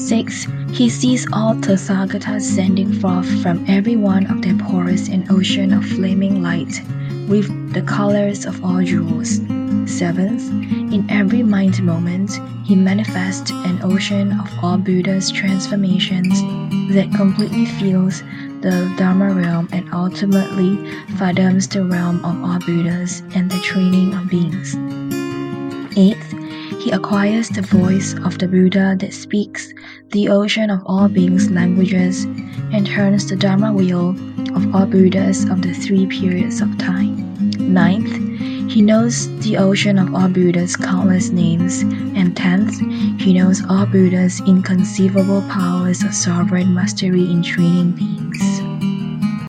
6. He sees all Tathagatas sending forth from every one of their pores an ocean of flaming light, with the colors of all jewels. 7th. In every mind moment, he manifests an ocean of all Buddha's transformations that completely fills the Dharma realm and ultimately fathoms the realm of all Buddhas and the training of beings. 8th. He acquires the voice of the Buddha that speaks the ocean of all beings' languages and turns the Dharma wheel of all Buddhas of the 3 periods of time. 9th. He knows the ocean of all Buddha's countless names, and 10th, he knows all Buddha's inconceivable powers of sovereign mastery in training beings.